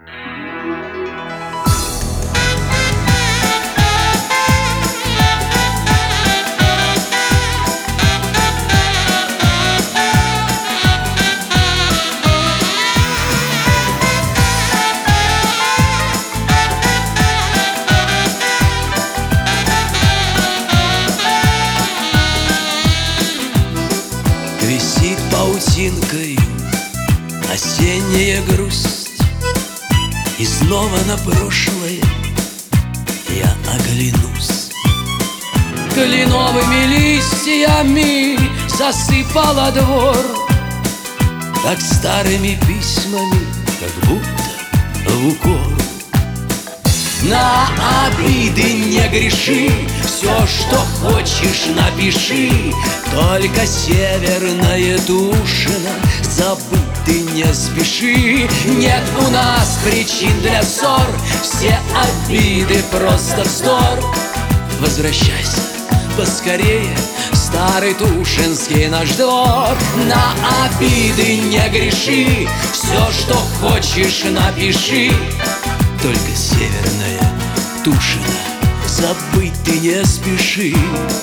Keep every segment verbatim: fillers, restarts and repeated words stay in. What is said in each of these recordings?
Висит паутинкой осенняя грусть, и снова на прошлое я оглянусь. Кленовыми листьями засыпала двор, как старыми письмами, как будто в укор. На обиды не греши, все, что хочешь, напиши. Только северная Тушина, забыть ты не спеши. Нет у нас причин для ссор, все обиды просто вздор. Возвращайся поскорее, старый Тушинский наш двор. На обиды не греши, все, что хочешь, напиши. Только северная Тушина, забыть ты не спеши.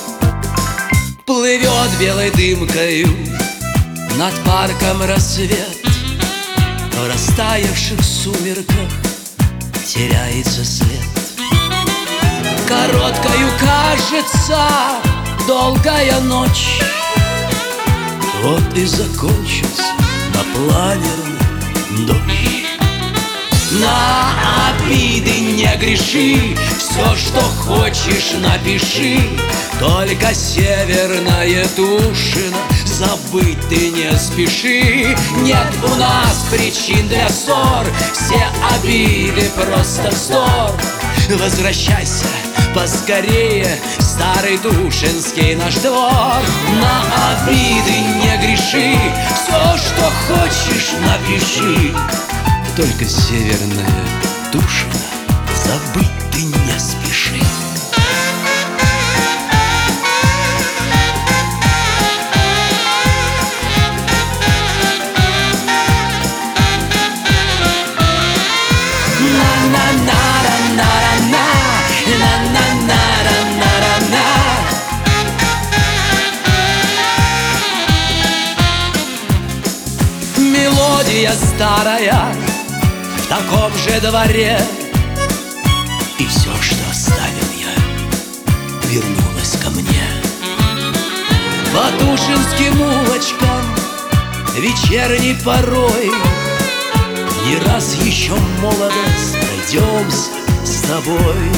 Плывет белой дымкою над парком рассвет, в растаявших сумерках теряется след. Короткою кажется долгая ночь, вот и закончился напланерный дождь. На обиды не греши, все, что хочешь, напиши. Только северная Тушина, забыть ты не спеши. Нет у нас причин для ссор, все обиды просто вздор. Возвращайся поскорее, старый Тушинский наш двор. На обиды не греши, все, что хочешь, напиши. Только северная Тушина, забыть ты не спеши. Мелодия старая в таком же дворе, и все, что оставил я, вернулось ко мне. По тушинским улочкам вечерней порой не раз еще, молодость, пройдемся с тобой.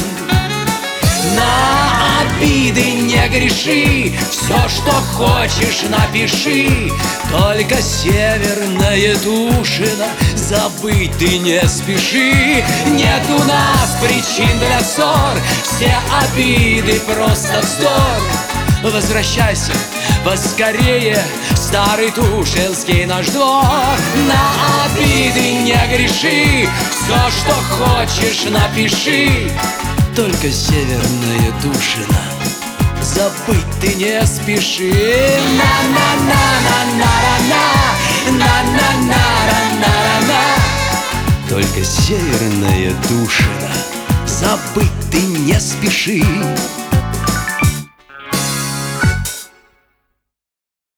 На обиды не греши, все, что хочешь, напиши. Только северная Тушина, забыть ты не спеши. Нет у нас причин для ссор, все обиды просто вздор. Возвращайся поскорее, старый Тушинский наш двор. На обиды не греши, все, что хочешь, напиши. Только северная Тушина, забыть ты не спеши. На-на-на-на-на-на-на-на-на-на-на. Только северная Тушина, забыть ты не спеши.